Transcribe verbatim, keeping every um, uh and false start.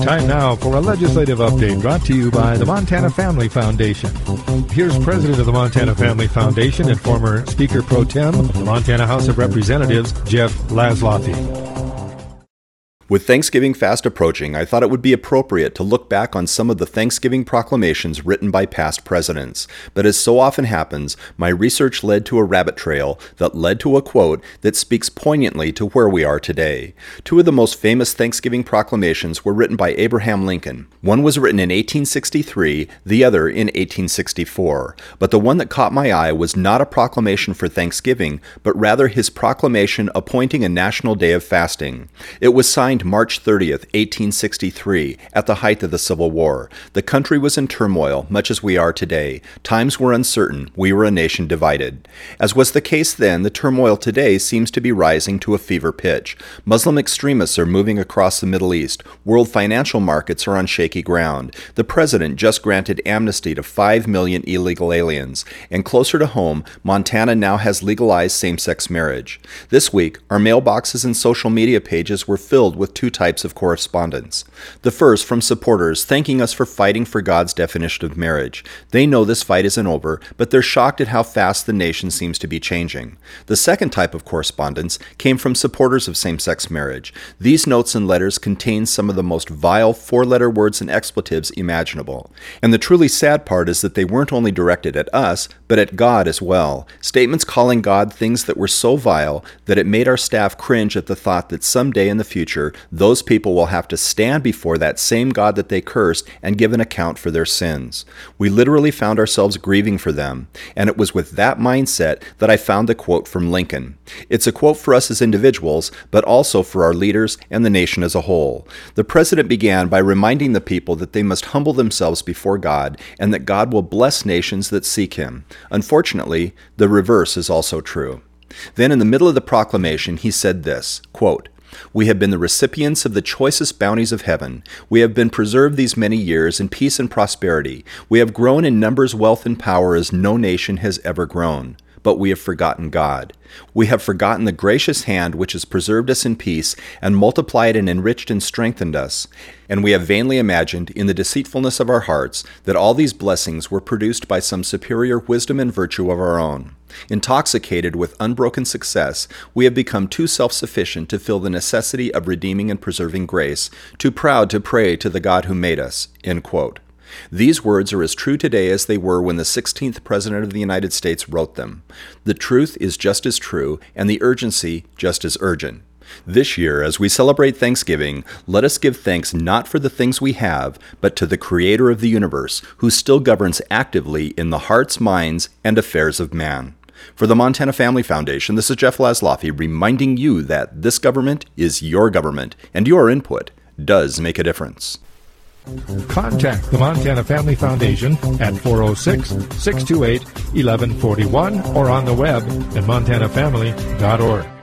Time now for a legislative update brought to you by the Montana Family Foundation. Here's President of the Montana Family Foundation and former Speaker Pro Tem of the Montana House of Representatives, Jeff Laszloffy. With Thanksgiving fast approaching, I thought it would be appropriate to look back on some of the Thanksgiving proclamations written by past presidents. But as so often happens, my research led to a rabbit trail that led to a quote that speaks poignantly to where we are today. Two of the most famous Thanksgiving proclamations were written by Abraham Lincoln. One was written in eighteen sixty-three, the other in eighteen sixty-four. But the one that caught my eye was not a proclamation for Thanksgiving, but rather his proclamation appointing a national day of fasting. It was signed March thirtieth, eighteen sixty-three, at the height of the Civil War. The country was in turmoil, much as we are today. Times were uncertain. We were a nation divided. As was the case then, the turmoil today seems to be rising to a fever pitch. Muslim extremists are moving across the Middle East. World financial markets are on shaky ground. The president just granted amnesty to five million illegal aliens. And closer to home, Montana now has legalized same-sex marriage. This week, our mailboxes and social media pages were filled with with two types of correspondence. The first from supporters thanking us for fighting for God's definition of marriage. They know this fight isn't over, but they're shocked at how fast the nation seems to be changing. The second type of correspondence came from supporters of same-sex marriage. These notes and letters contain some of the most vile four-letter words and expletives imaginable. And the truly sad part is that they weren't only directed at us, but at God as well. Statements calling God things that were so vile that it made our staff cringe at the thought that someday in the future, those people will have to stand before that same God that they cursed and give an account for their sins. We literally found ourselves grieving for them, and it was with that mindset that I found the quote from Lincoln. It's a quote for us as individuals, but also for our leaders and the nation as a whole. The president began by reminding the people that they must humble themselves before God and that God will bless nations that seek Him. Unfortunately, the reverse is also true. Then in the middle of the proclamation, he said this, quote, "We have been the recipients of the choicest bounties of heaven. We have been preserved these many years in peace and prosperity. We have grown in numbers, wealth, and power as no nation has ever grown. But we have forgotten God. We have forgotten the gracious hand which has preserved us in peace and multiplied and enriched and strengthened us. And we have vainly imagined, in the deceitfulness of our hearts, that all these blessings were produced by some superior wisdom and virtue of our own. Intoxicated with unbroken success, we have become too self-sufficient to feel the necessity of redeeming and preserving grace, too proud to pray to the God who made us." End quote. These words are as true today as they were when the sixteenth President of the United States wrote them. The truth is just as true, and the urgency just as urgent. This year, as we celebrate Thanksgiving, let us give thanks not for the things we have, but to the Creator of the universe, who still governs actively in the hearts, minds, and affairs of man. For the Montana Family Foundation, this is Jeff Laszloffy reminding you that this government is your government, and your input does make a difference. Contact the Montana Family Foundation at four oh six, six two eight, one one four one or on the web at montana family dot org.